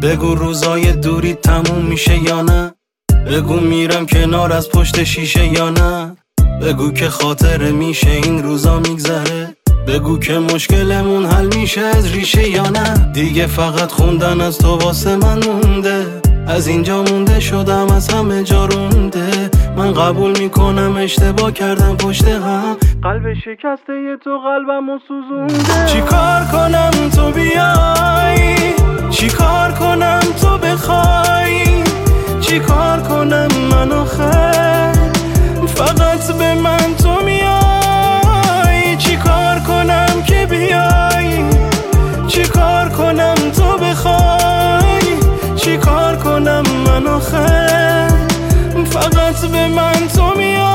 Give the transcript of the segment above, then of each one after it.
بگو روزای دوری تموم میشه یا نه، بگو میرم کنار از پشت شیشه یا نه، بگو که خاطره میشه این روزا میگذره، بگو که مشکلمون حل میشه از ریشه یا نه. دیگه فقط خوندن از تو واسه من مونده، از اینجا مونده شدم از همه جا رونده. من قبول میکنم اشتباه کردم پشت هم، قلب شکسته ی تو قلبمو سوزونده. چی کار کنم تو بیای، چی کار کنم تو بخوای، چی کار کنم من آخر فقط به من تو میای. چی کار کنم که بیای، چی کار کنم تو بخوای، چی کار کنم من آخر فقط به من تو میای.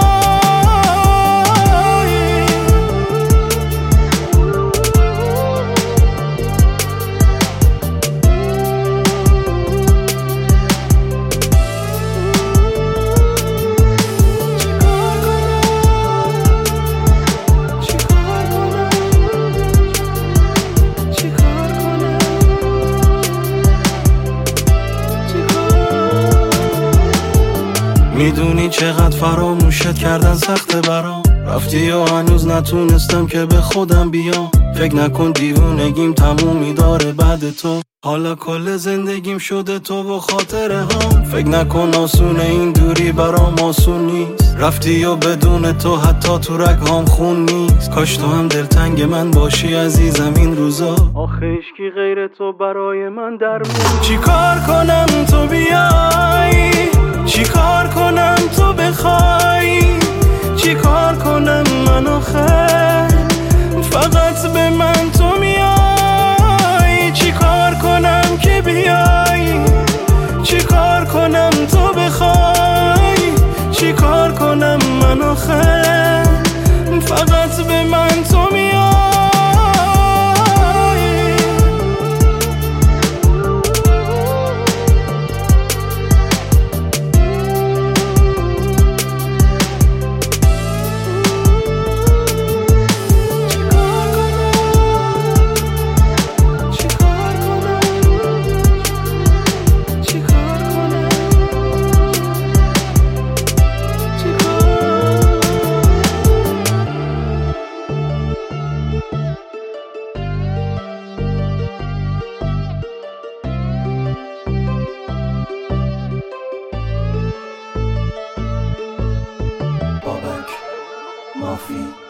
میدونی چقدر فراموشت کردن سخته برام، رفتی و هنوز نتونستم که به خودم بیام. فکر نکن دیوونگیم تمومی داره بعد تو، حالا کل زندگیم شده تو و خاطره هم. فکر نکن آسونه این دوری برام آسون نیست، رفتی و بدون تو حتی تو رگهام خون نیست. کاش تو هم دلتنگ من باشی عزیزم این روزا، آخه عشقی غیر تو برای من درمون. چی کار کنم تو بیای، چی کار کنم تو بخوای، چی کار کنم من آخر فقط به من تو میای. چی کار کنم که بیای، چی کار کنم تو بخوای، چی کار کنم من آخر فقط به من تو میای. Mafi